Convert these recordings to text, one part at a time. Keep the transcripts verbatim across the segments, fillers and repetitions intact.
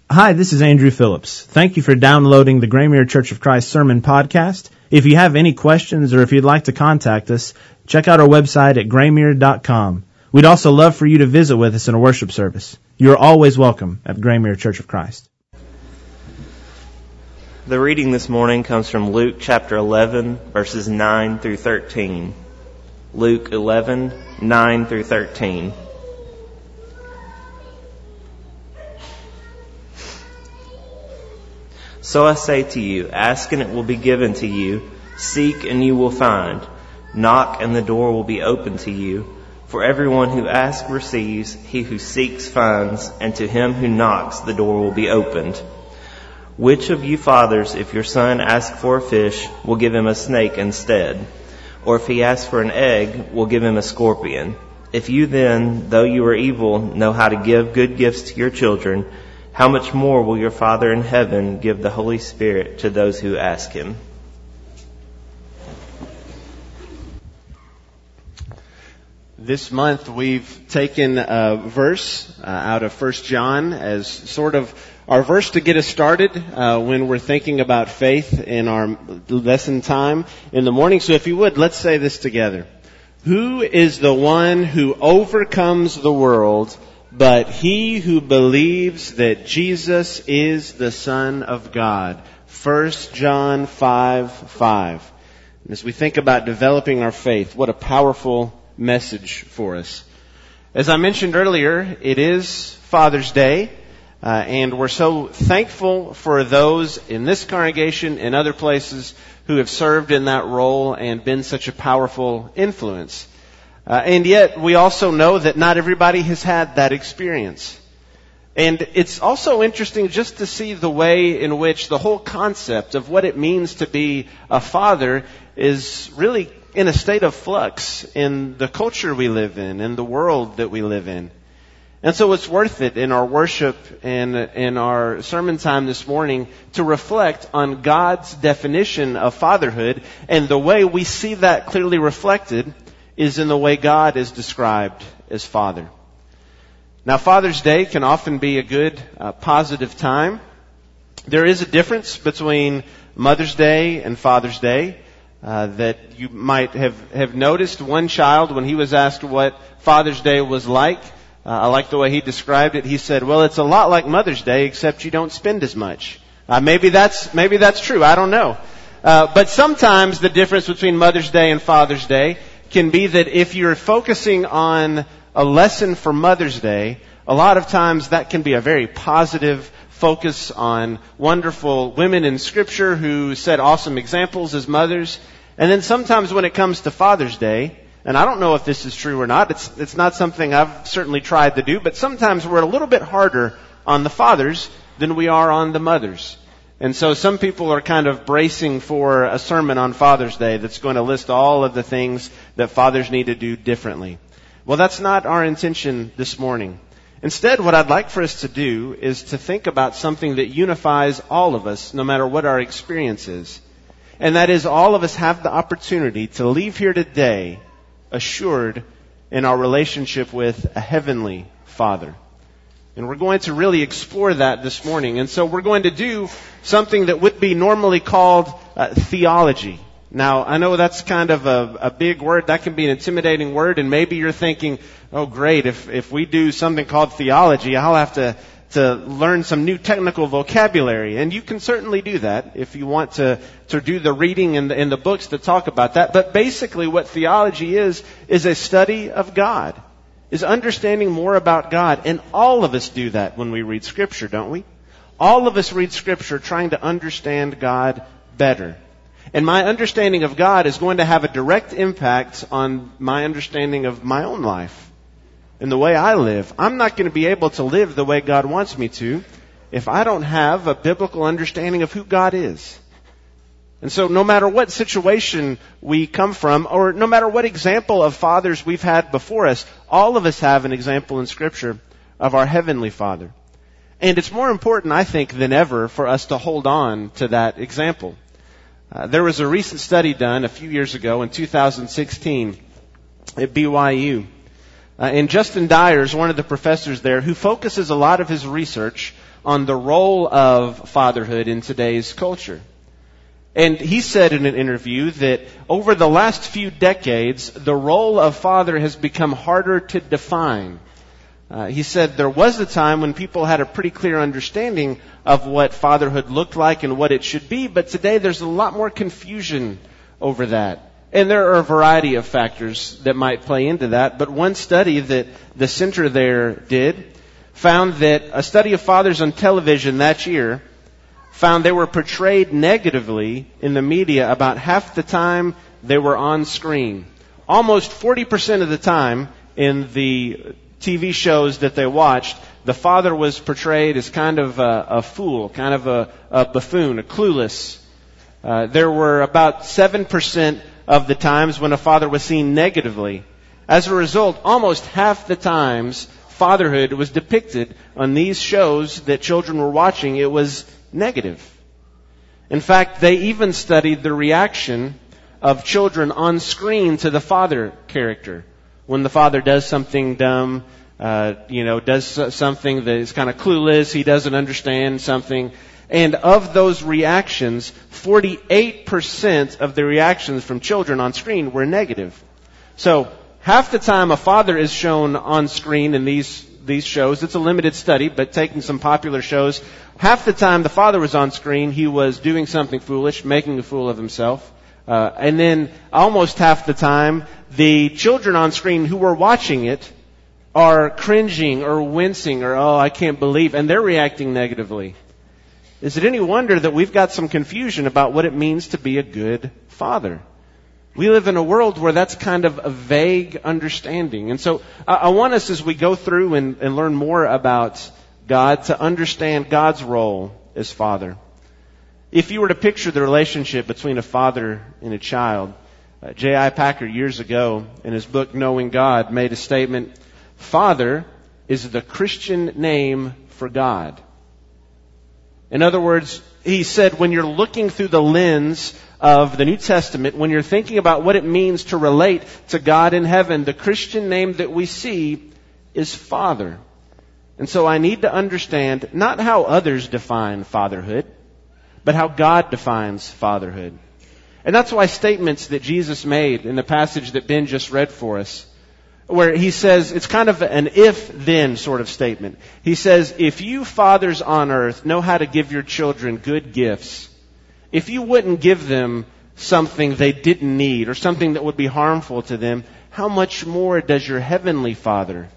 Hi, this is Andrew Phillips. Thank you for downloading the Graymere Church of Christ Sermon Podcast. If you have any questions or if you'd like to contact us, check out our website at graymere dot com. We'd also love for you to visit with us in a worship service. You are always welcome at Graymere Church of Christ. The reading this morning comes from Luke chapter eleven, verses nine through thirteen. Luke eleven, nine through thirteen. So I say to you, ask and it will be given to you, seek and you will find, knock and the door will be open to you. For everyone who asks receives, he who seeks finds, and to him who knocks the door will be opened. Which of you fathers, if your son asks for a fish, will give him a snake instead? Or if he asks for an egg, will give him a scorpion? If you then, though you are evil, know how to give good gifts to your children, how much more will your Father in heaven give the Holy Spirit to those who ask him? This month we've taken a verse uh, out of First John as sort of our verse to get us started uh, when we're thinking about faith in our lesson time in the morning. So if you would, let's say this together. Who is the one who overcomes the world but he who believes that Jesus is the Son of God? First John five five. And as we think about developing our faith, what a powerful message for us. As I mentioned earlier, it is Father's Day, uh, and we're so thankful for those in this congregation and other places who have served in that role and been such a powerful influence. Uh, and yet, we also know that not everybody has had that experience. And it's also interesting just to see the way in which the whole concept of what it means to be a father is really in a state of flux in the culture we live in, in the world that we live in. And so it's worth it in our worship and in our sermon time this morning to reflect on God's definition of fatherhood, and the way we see that clearly reflected is in the way God is described as Father. Now, Father's Day can often be a good, uh, positive time. There is a difference between Mother's Day and Father's Day uh, that you might have, have noticed. One child, when he was asked what Father's Day was like, uh, I like the way he described it. He said, well, it's a lot like Mother's Day, except you don't spend as much. Uh, maybe that's maybe that's true. I don't know. Uh, but sometimes the difference between Mother's Day and Father's Day can be that if you're focusing on a lesson for Mother's Day, a lot of times that can be a very positive focus on wonderful women in Scripture who set awesome examples as mothers. And then sometimes when it comes to Father's Day, and I don't know if this is true or not, it's it's not something I've certainly tried to do, but sometimes we're a little bit harder on the fathers than we are on the mothers. And so some people are kind of bracing for a sermon on Father's Day that's going to list all of the things that fathers need to do differently. Well, that's not our intention this morning. Instead, what I'd like for us to do is to think about something that unifies all of us, no matter what our experience is. And that is, all of us have the opportunity to leave here today assured in our relationship with a heavenly Father. And we're going to really explore that this morning. And so we're going to do something that would be normally called uh, theology. Now, I know that's kind of a, a big word. That can be an intimidating word. And maybe you're thinking, oh, great, if, if we do something called theology, I'll have to, to learn some new technical vocabulary. And you can certainly do that if you want to, to do the reading in the, in the books that talk about that. But basically what theology is, is a study of God. Is understanding more about God. And all of us do that when we read Scripture, don't we? All of us read Scripture trying to understand God better. And my understanding of God is going to have a direct impact on my understanding of my own life and the way I live. I'm not going to be able to live the way God wants me to if I don't have a biblical understanding of who God is. And so no matter what situation we come from, or no matter what example of fathers we've had before us, all of us have an example in Scripture of our Heavenly Father. And it's more important, I think, than ever for us to hold on to that example. Uh, there was a recent study done a few years ago in two thousand sixteen at B Y U. Uh, and Justin Dyer is one of the professors there who focuses a lot of his research on the role of fatherhood in today's culture. And he said in an interview that over the last few decades, the role of father has become harder to define. Uh, he said there was a time when people had a pretty clear understanding of what fatherhood looked like and what it should be, but today there's a lot more confusion over that. And there are a variety of factors that might play into that, but one study that the center there did found that a study of fathers on television that year found they were portrayed negatively in the media about half the time they were on screen. Almost forty percent of the time in the T V shows that they watched, the father was portrayed as kind of a, a fool, kind of a, a buffoon, a clueless. Uh, there were about seven percent of the times when a father was seen negatively. As a result, almost half the times fatherhood was depicted on these shows that children were watching, it was negative. In fact, they even studied the reaction of children on screen to the father character. When the father does something dumb, uh, you know, does something that is kind of clueless, he doesn't understand something. And of those reactions, forty-eight percent of the reactions from children on screen were negative. So, half the time a father is shown on screen in these these shows, it's a limited study, but taking some popular shows, half the time the father was on screen, he was doing something foolish, making a fool of himself. Uh, and then almost half the time, the children on screen who were watching it are cringing or wincing or, oh, I can't believe, and they're reacting negatively. Is it any wonder that we've got some confusion about what it means to be a good father? We live in a world where that's kind of a vague understanding. And so I, I want us, as we go through and, and learn more about God, to understand God's role as father. If you were to picture the relationship between a father and a child, uh, J I Packer years ago in his book Knowing God made a statement, "Father is the Christian name for God." In other words, he said when you're looking through the lens of the New Testament, when you're thinking about what it means to relate to God in heaven, the Christian name that we see is Father. And so I need to understand not how others define fatherhood, but how God defines fatherhood. And that's why statements that Jesus made in the passage that Ben just read for us, where he says, it's kind of an if-then sort of statement. He says, if you fathers on earth know how to give your children good gifts, if you wouldn't give them something they didn't need or something that would be harmful to them, how much more does your heavenly Father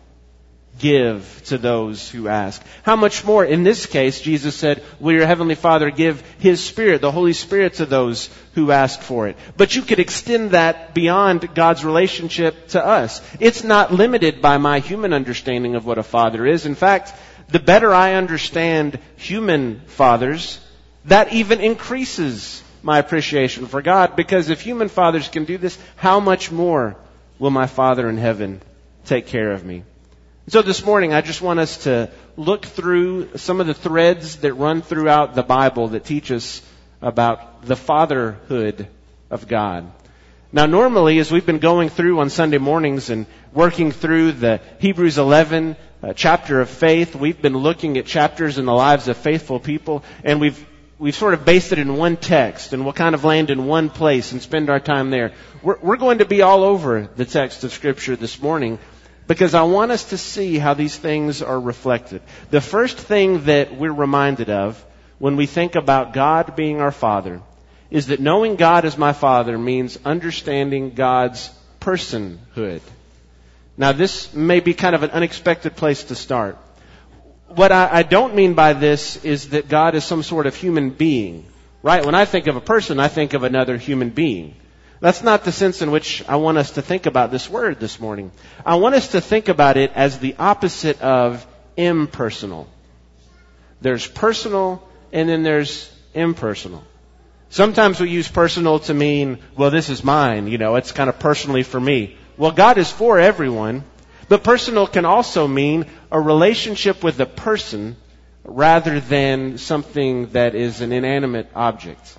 give to those who ask? How much more, in this case, Jesus said, will your heavenly Father give His Spirit, the Holy Spirit, to those who ask for it? But you could extend that beyond God's relationship to us. It's not limited by my human understanding of what a father is. In fact, the better I understand human fathers, that even increases my appreciation for God, because if human fathers can do this, how much more will my Father in heaven take care of me? So this morning, I just want us to look through some of the threads that run throughout the Bible that teach us about the fatherhood of God. Now, normally, as we've been going through on Sunday mornings and working through the Hebrews eleven uh, chapter of faith, we've been looking at chapters in the lives of faithful people, and we've we've sort of based it in one text, and we'll kind of land in one place and spend our time there. We're, we're going to be all over the text of Scripture this morning, because I want us to see how these things are reflected. The first thing that we're reminded of when we think about God being our Father is that knowing God as my Father means understanding God's personhood. Now, this may be kind of an unexpected place to start. What I, I don't mean by this is that God is some sort of human being, right? When I think of a person, I think of another human being. That's not the sense in which I want us to think about this word this morning. I want us to think about it as the opposite of impersonal. There's personal and then there's impersonal. Sometimes we use personal to mean, well, this is mine, you know, it's kind of personally for me. Well, God is for everyone, but personal can also mean a relationship with a person rather than something that is an inanimate object.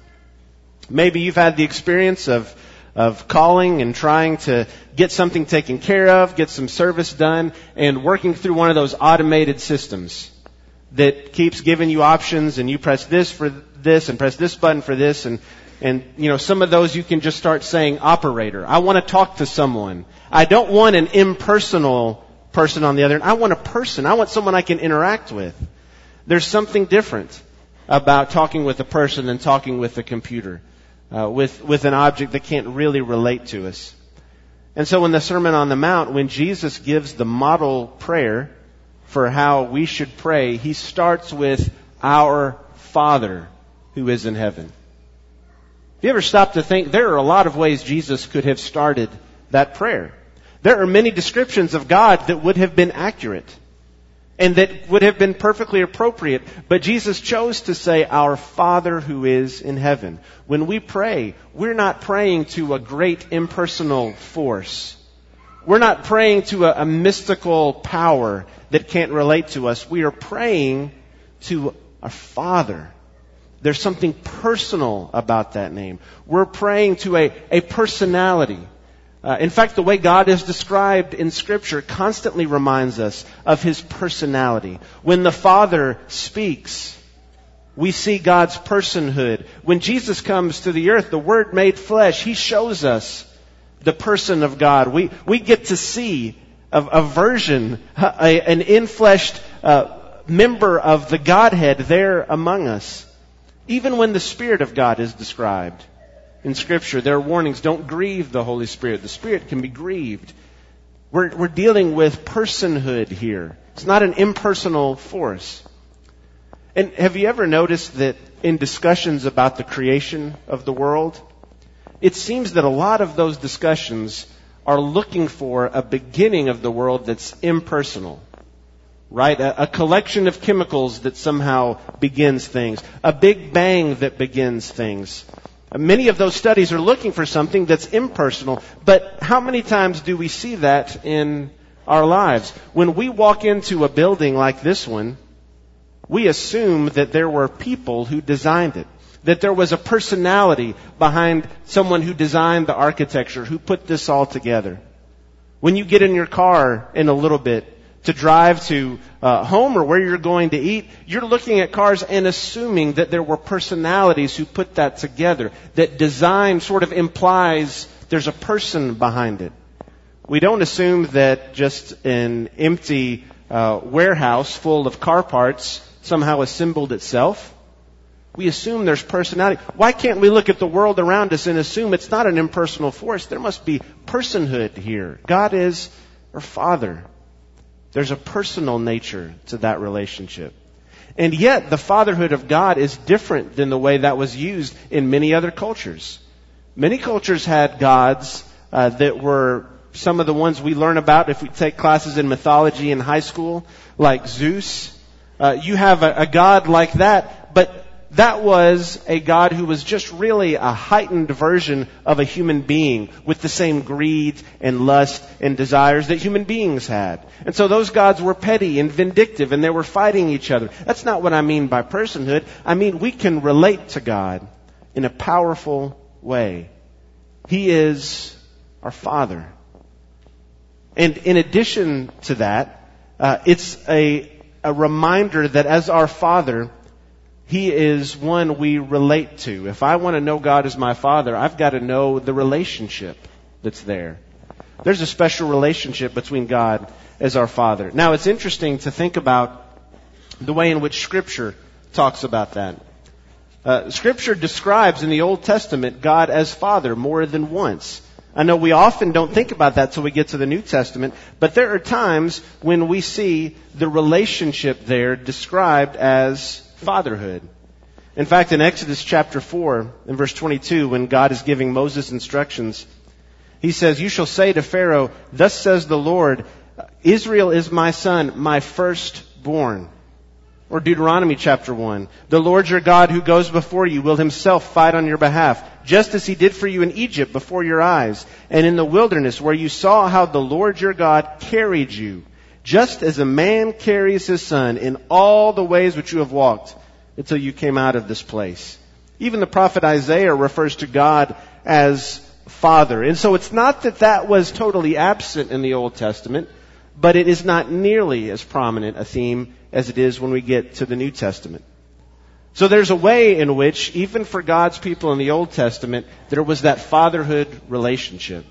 Maybe you've had the experience of of calling and trying to get something taken care of, get some service done, and working through one of those automated systems that keeps giving you options, and you press this for this and press this button for this, and and you know, some of those you can just start saying operator. I want to talk to someone. I don't want an impersonal person on the other end. I want a person. I want someone I can interact with. There's something different about talking with a person than talking with a computer, uh, with with an object that can't really relate to us. And so in the Sermon on the Mount, when Jesus gives the model prayer for how we should pray, he starts with our Father who is in heaven. Have you ever stopped to think, there are a lot of ways Jesus could have started that prayer. There are many descriptions of God that would have been accurate and that would have been perfectly appropriate, but Jesus chose to say, our Father who is in heaven. When we pray, we're not praying to a great impersonal force. We're not praying to a, a mystical power that can't relate to us. We are praying to our Father. There's something personal about that name. We're praying to a, a personality. Uh, in fact, the way God is described in Scripture constantly reminds us of His personality. When the Father speaks, we see God's personhood. When Jesus comes to the earth, the Word made flesh, He shows us the person of God. We we get to see a, a version, a, an infleshed uh, member of the Godhead there among us. Even when the Spirit of God is described in Scripture, there are warnings, don't grieve the Holy Spirit. The Spirit can be grieved. We're, we're dealing with personhood here. It's not an impersonal force. And have you ever noticed that in discussions about the creation of the world, it seems that a lot of those discussions are looking for a beginning of the world that's impersonal. Right? A, a collection of chemicals that somehow begins things. A big bang that begins things. Many of those studies are looking for something that's impersonal, but how many times do we see that in our lives? When we walk into a building like this one, we assume that there were people who designed it. That there was a personality behind someone who designed the architecture, who put this all together. When you get in your car in a little bit to drive to uh, home or where you're going to eat, you're looking at cars and assuming that there were personalities who put that together. That design sort of implies there's a person behind it. We don't assume that just an empty uh, warehouse full of car parts somehow assembled itself. We assume there's personality. Why can't we look at the world around us and assume it's not an impersonal force? There must be personhood here. God is our Father. There's a personal nature to that relationship. And yet, the fatherhood of God is different than the way that was used in many other cultures. Many cultures had gods uh, that were some of the ones we learn about if we take classes in mythology in high school, like Zeus. Uh, you have a, a god like that, but that was a God who was just really a heightened version of a human being with the same greed and lust and desires that human beings had. And so those gods were petty and vindictive and they were fighting each other. That's not what I mean by personhood. I mean we can relate to God in a powerful way. He is our Father. And in addition to that, uh, it's a, a reminder that as our Father, He is one we relate to. If I want to know God as my Father, I've got to know the relationship that's there. There's a special relationship between God as our Father. Now, it's interesting to think about the way in which Scripture talks about that. Uh, Scripture describes in the Old Testament God as Father more than once. I know we often don't think about that till we get to the New Testament, but there are times when we see the relationship there described as fatherhood. In fact, in Exodus chapter four, in verse twenty-two, when God is giving Moses instructions, He says, "You shall say to Pharaoh, thus says the Lord, Israel is my son, my firstborn." Or Deuteronomy chapter one, "The Lord your God who goes before you will Himself fight on your behalf, just as He did for you in Egypt before your eyes, and in the wilderness where you saw how the Lord your God carried you, just as a man carries his son in all the ways which you have walked until you came out of this place." Even the prophet Isaiah refers to God as Father. And so it's not that that was totally absent in the Old Testament. but it is not nearly as prominent a theme as it is when we get to the New Testament. So there's a way in which, even for God's people in the Old Testament, there was that fatherhood relationship.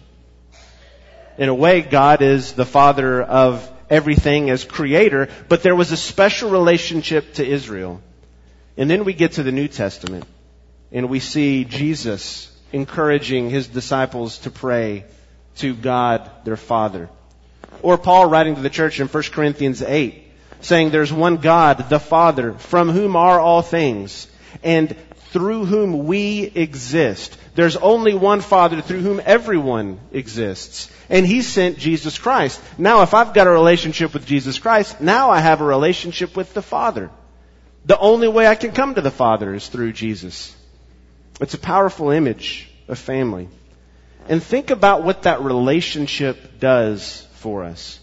In a way, God is the father of everything as creator, but there was a special relationship to Israel. And then we get to the New Testament, and we see Jesus encouraging his disciples to pray to God, their Father. Or Paul writing to the church in First Corinthians eight, saying there's one God, the Father, from whom are all things, and through whom we exist. There's only one Father through whom everyone exists. And He sent Jesus Christ. Now, if I've got a relationship with Jesus Christ, now I have a relationship with the Father. The only way I can come to the Father is through Jesus. It's a powerful image of family. And think about what that relationship does for us.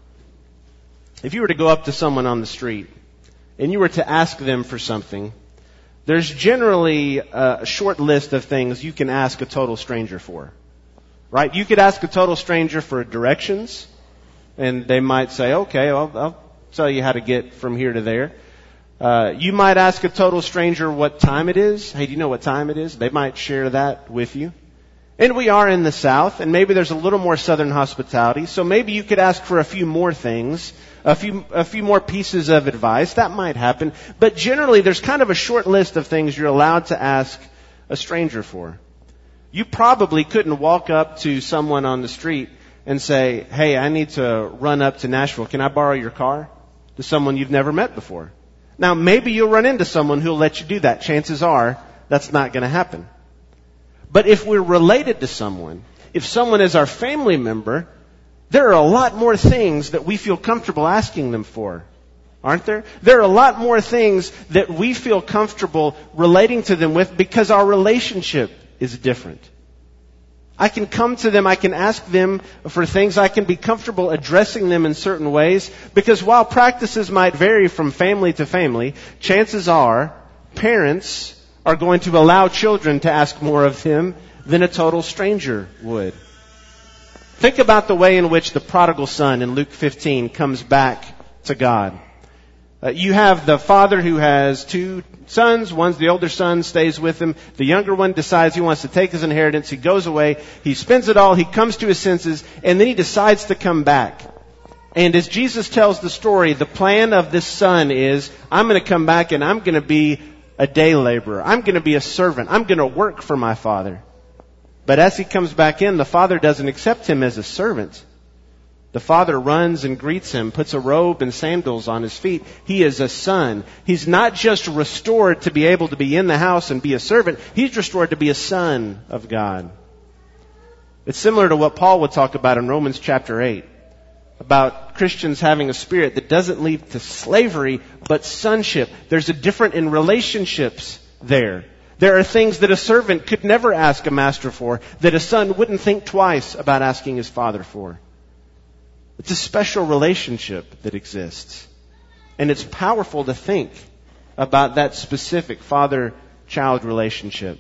If you were to go up to someone on the street and you were to ask them for something, there's generally a short list of things you can ask a total stranger for. Right? You could ask a total stranger for directions, and they might say, okay, I'll, I'll tell you how to get from here to there. Uh, you might ask a total stranger what time it is. Hey, do you know what time it is? They might share that with you. And we are in the South, and maybe there's a little more Southern hospitality, so maybe you could ask for a few more things, a few a few more pieces of advice. That might happen. But generally, there's kind of a short list of things you're allowed to ask a stranger for. You probably couldn't walk up to someone on the street and say, hey, I need to run up to Nashville. Can I borrow your car? To someone you've never met before. Now, maybe you'll run into someone who'll let you do that. Chances are that's not going to happen. But if we're related to someone, if someone is our family member, there are a lot more things that we feel comfortable asking them for, aren't there? There are a lot more things that we feel comfortable relating to them with because our relationship is different. I can come to them, I can ask them for things, I can be comfortable addressing them in certain ways, because while practices might vary from family to family, chances are parents are going to allow children to ask more of them than a total stranger would. Think about the way in which the prodigal son in Luke fifteen comes back to God. Uh, you have the father who has two sons. One's the older son, stays with him. The younger one decides he wants to take his inheritance. He goes away. He spends it all. He comes to his senses. And then he decides to come back. And as Jesus tells the story, the plan of this son is, I'm going to come back and I'm going to be a day laborer. I'm going to be a servant. I'm going to work for my father. But as he comes back in, the father doesn't accept him as a servant. The father runs and greets him, puts a robe and sandals on his feet. He is a son. He's not just restored to be able to be in the house and be a servant. He's restored to be a son of God. It's similar to what Paul would talk about in Romans chapter eight, about Christians having a spirit that doesn't lead to slavery, but sonship. There's a difference in relationships there. There are things that a servant could never ask a master for, that a son wouldn't think twice about asking his father for. It's a special relationship that exists. And it's powerful to think about that specific father-child relationship.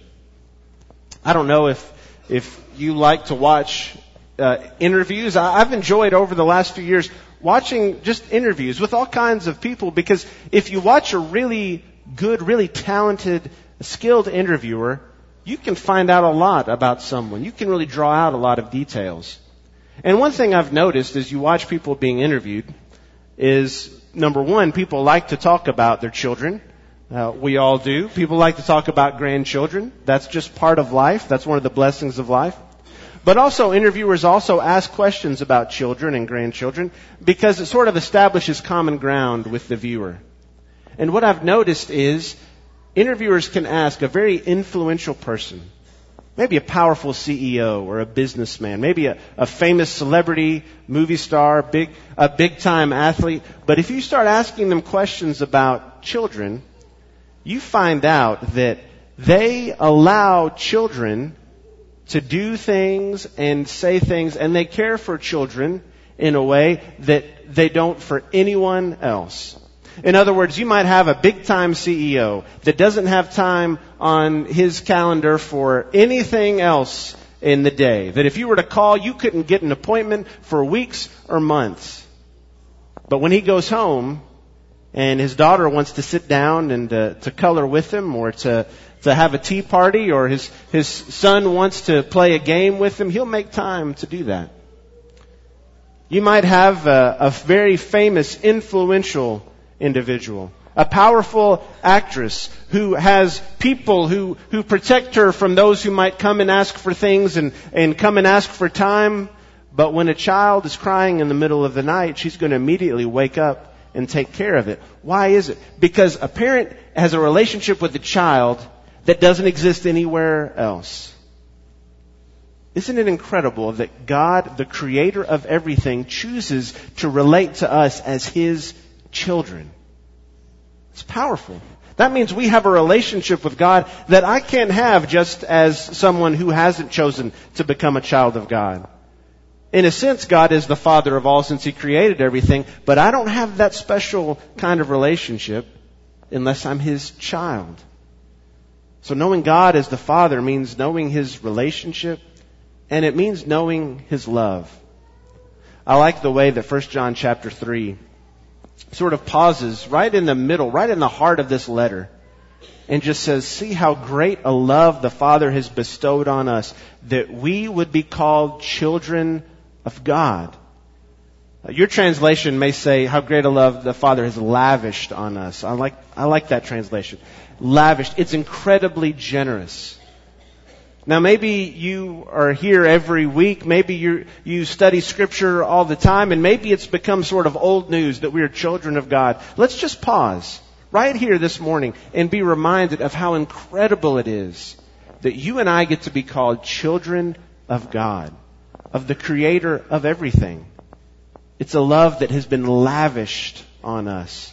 I don't know if if you like to watch uh, interviews. I, I've enjoyed over the last few years watching just interviews with all kinds of people, because if you watch a really good, really talented, skilled interviewer, you can find out a lot about someone. You can really draw out a lot of details. And one thing I've noticed as you watch people being interviewed is, number one, people like to talk about their children. Uh, we all do. People like to talk about grandchildren. That's just part of life. That's one of the blessings of life. But also, interviewers also ask questions about children and grandchildren because it sort of establishes common ground with the viewer. And what I've noticed is interviewers can ask a very influential person, maybe a powerful C E O or a businessman, maybe a, a famous celebrity, movie star, big a big-time athlete. But if you start asking them questions about children, you find out that they allow children to do things and say things, and they care for children in a way that they don't for anyone else. In other words, you might have a big-time C E O that doesn't have time on his calendar for anything else in the day. That if you were to call, you couldn't get an appointment for weeks or months. But when he goes home and his daughter wants to sit down and uh, to color with him or to to have a tea party, or his, his son wants to play a game with him, he'll make time to do that. You might have a, a very famous, influential individual, a powerful actress who has people who, who protect her from those who might come and ask for things and, and come and ask for time. But when a child is crying in the middle of the night, she's going to immediately wake up and take care of it. Why is it? Because a parent has a relationship with the child that doesn't exist anywhere else. Isn't it incredible that God, the creator of everything, chooses to relate to us as His children? It's powerful. That means we have a relationship with God that I can't have just as someone who hasn't chosen to become a child of God. In a sense, God is the Father of all since He created everything, but I don't have that special kind of relationship unless I'm His child. So knowing God as the Father means knowing His relationship, and it means knowing His love. I like the way that First John chapter three sort of pauses right in the middle, right in the heart of this letter, and just says, see how great a love the Father has bestowed on us, that we would be called children of God. Your translation may say, how great a love the Father has lavished on us. I like, I like that translation. Lavished. It's incredibly generous. Now maybe you are here every week, maybe you you study Scripture all the time, and maybe it's become sort of old news that we are children of God. Let's just pause right here this morning and be reminded of how incredible it is that you and I get to be called children of God, of the Creator of everything. It's a love that has been lavished on us.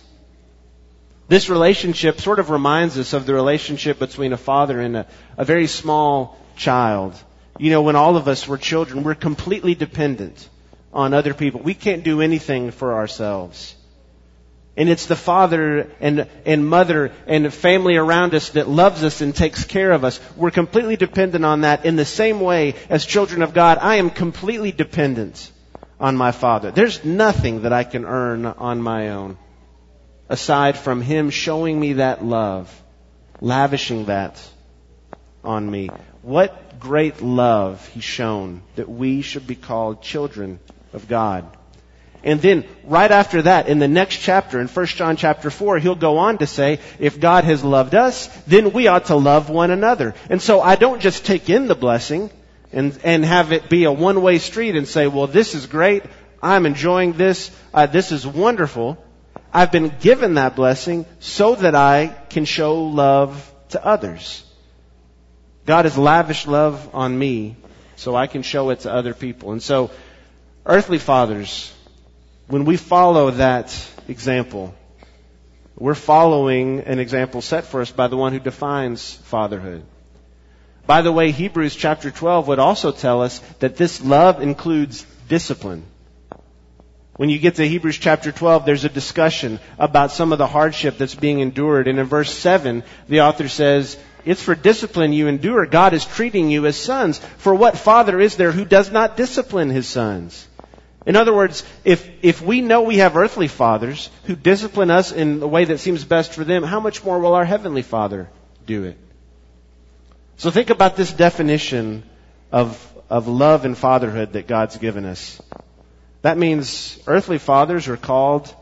This relationship sort of reminds us of the relationship between a father and a, a very small child. You know, when all of us were children, we're completely dependent on other people. We can't do anything for ourselves. And it's the father and, and mother and family around us that loves us and takes care of us. We're completely dependent on that. In the same way, as children of God, I am completely dependent on my Father. There's nothing that I can earn on my own, aside from Him showing me that love, lavishing that on me. What great love He's shown that we should be called children of God. And then right after that, in the next chapter, in First John chapter four, he'll go on to say, if God has loved us, then we ought to love one another. And so I don't just take in the blessing and, and have it be a one-way street and say, well, this is great. I'm enjoying this. Uh, this is wonderful. I've been given that blessing so that I can show love to others. God has lavished love on me so I can show it to other people. And so, earthly fathers, when we follow that example, we're following an example set for us by the one who defines fatherhood. By the way, Hebrews chapter twelve would also tell us that this love includes discipline. When you get to Hebrews chapter twelve, there's a discussion about some of the hardship that's being endured. And in verse seven, the author says, it's for discipline you endure. God is treating you as sons. For what father is there who does not discipline his sons? In other words, if, if we know we have earthly fathers who discipline us in the way that seems best for them, how much more will our heavenly Father do it? So think about this definition of, of love and fatherhood that God's given us. That means earthly fathers are called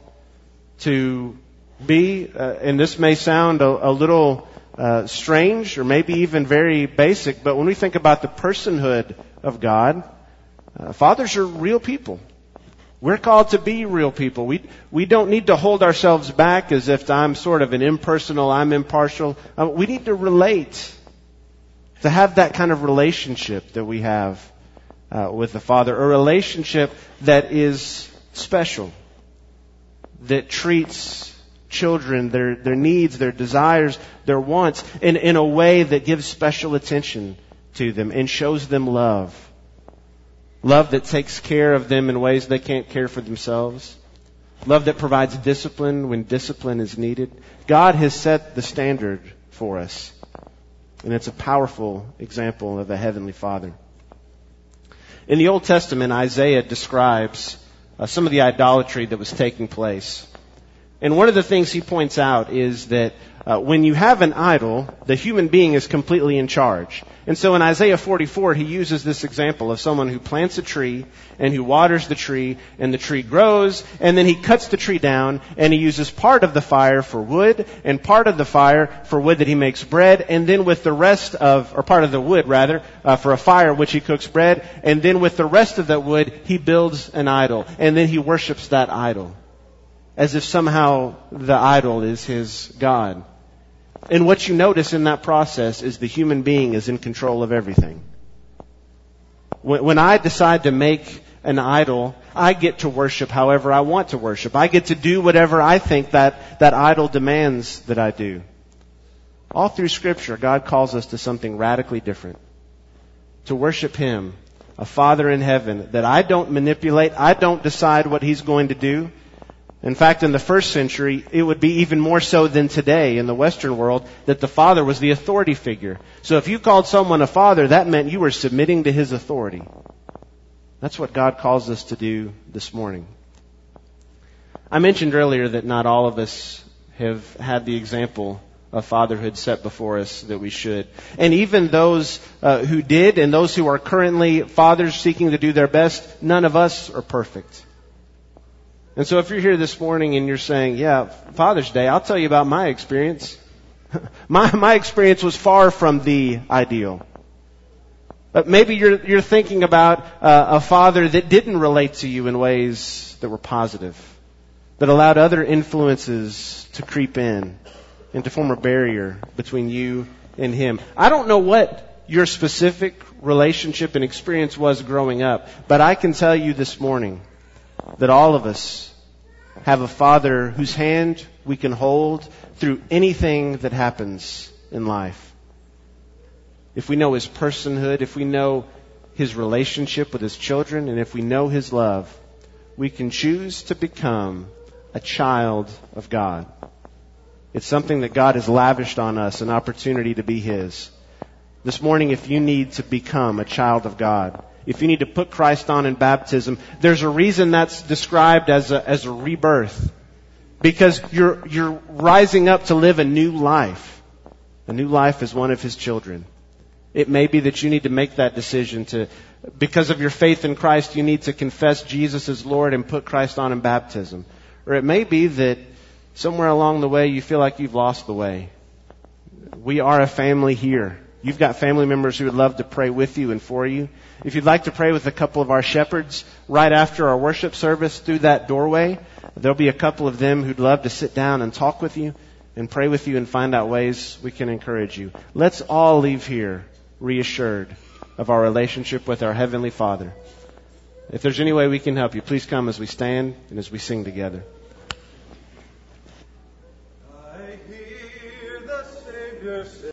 to be, uh, and this may sound a, a little uh, strange or maybe even very basic, but when we think about the personhood of God, uh, fathers are real people. We're called to be real people. We we don't need to hold ourselves back as if I'm sort of an impersonal, I'm impartial. Uh, we need to relate, to have that kind of relationship that we have uh, with the Father, a relationship that is special, that treats children, their their needs, their desires, their wants in, in a way that gives special attention to them and shows them love. Love that takes care of them in ways they can't care for themselves. Love that provides discipline when discipline is needed. God has set the standard for us. And it's a powerful example of a heavenly Father. In the Old Testament, Isaiah describes uh, some of the idolatry that was taking place. And one of the things he points out is that uh, when you have an idol, the human being is completely in charge. And so in Isaiah forty-four, he uses this example of someone who plants a tree and who waters the tree, and the tree grows, and then he cuts the tree down, and he uses part of the fire for wood, and part of the fire for wood that he makes bread, and then with the rest of, or part of the wood rather, uh, for a fire which he cooks bread, and then with the rest of that wood, he builds an idol, and then he worships that idol, as if somehow the idol is his God. And what you notice in that process is the human being is in control of everything. When, when I decide to make an idol, I get to worship however I want to worship. I get to do whatever I think that, that idol demands that I do. All through Scripture, God calls us to something radically different. To worship Him, a Father in heaven, that I don't manipulate, I don't decide what He's going to do. In fact, in the first century, it would be even more so than today in the Western world that the father was the authority figure. So if you called someone a father, that meant you were submitting to his authority. That's what God calls us to do this morning. I mentioned earlier that not all of us have had the example of fatherhood set before us that we should. And even those uh, who did and those who are currently fathers seeking to do their best, none of us are perfect. And so if you're here this morning and you're saying, yeah, Father's Day, I'll tell you about my experience. my my experience was far from the ideal. But maybe you're you're thinking about uh, a father that didn't relate to you in ways that were positive, that allowed other influences to creep in and to form a barrier between you and him. I don't know what your specific relationship and experience was growing up, but I can tell you this morning that all of us have a Father whose hand we can hold through anything that happens in life. If we know His personhood, if we know His relationship with His children, and if we know His love, we can choose to become a child of God. It's something that God has lavished on us, an opportunity to be His. This morning, if you need to become a child of God, if you need to put Christ on in baptism, there's a reason that's described as a, as a rebirth. Because you're, you're rising up to live a new life. A new life as one of His children. It may be that you need to make that decision to, because of your faith in Christ, you need to confess Jesus as Lord and put Christ on in baptism. Or it may be that somewhere along the way you feel like you've lost the way. We are a family here. You've got family members who would love to pray with you and for you. If you'd like to pray with a couple of our shepherds right after our worship service through that doorway, there'll be a couple of them who'd love to sit down and talk with you and pray with you and find out ways we can encourage you. Let's all leave here reassured of our relationship with our Heavenly Father. If there's any way we can help you, please come as we stand and as we sing together. I hear the Savior say,